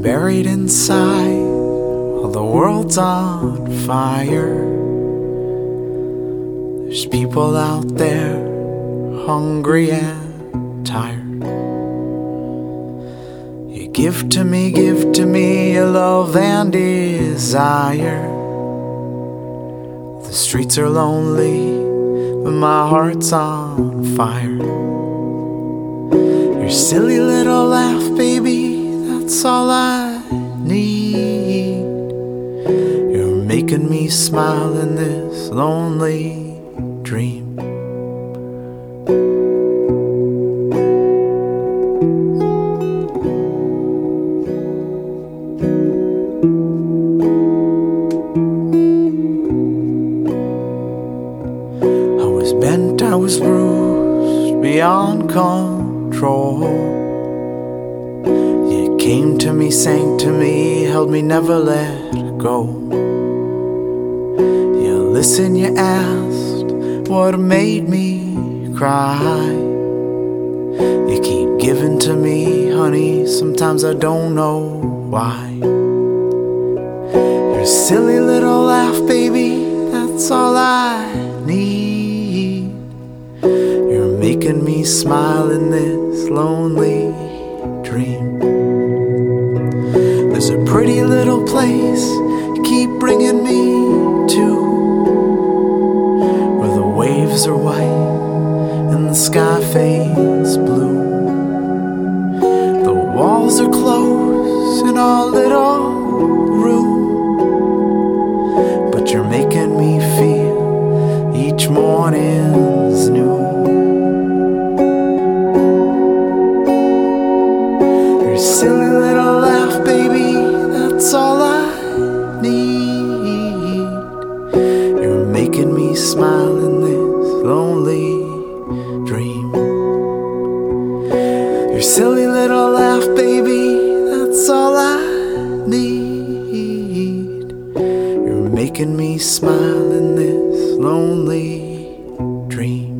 buried inside while the world's on fire. There's people out there hungry and tired. You give to me your love and desire. The streets are lonely, but my heart's on fire. Your silly little laugh, baby, that's all I need. You're making me smile in this lonely dream. I was bent, I was bruised beyond control. You came to me, sang to me, held me, never let go. You listened, you asked what made me cry. You keep giving to me, honey, sometimes I don't know why. Your silly little laugh, baby, that's all I need. You're making me smile in this lonely dream. There's a pretty little place you keep bringing me to, where the waves are white and the sky fades blue. The walls are closed in our little room, but you're making me feel each morning's new. Your silly little laugh, baby, that's all I need. You're making me smile in this lonely dream. Your silly little laugh, baby, that's all I need. You're making me smile in this lonely dream.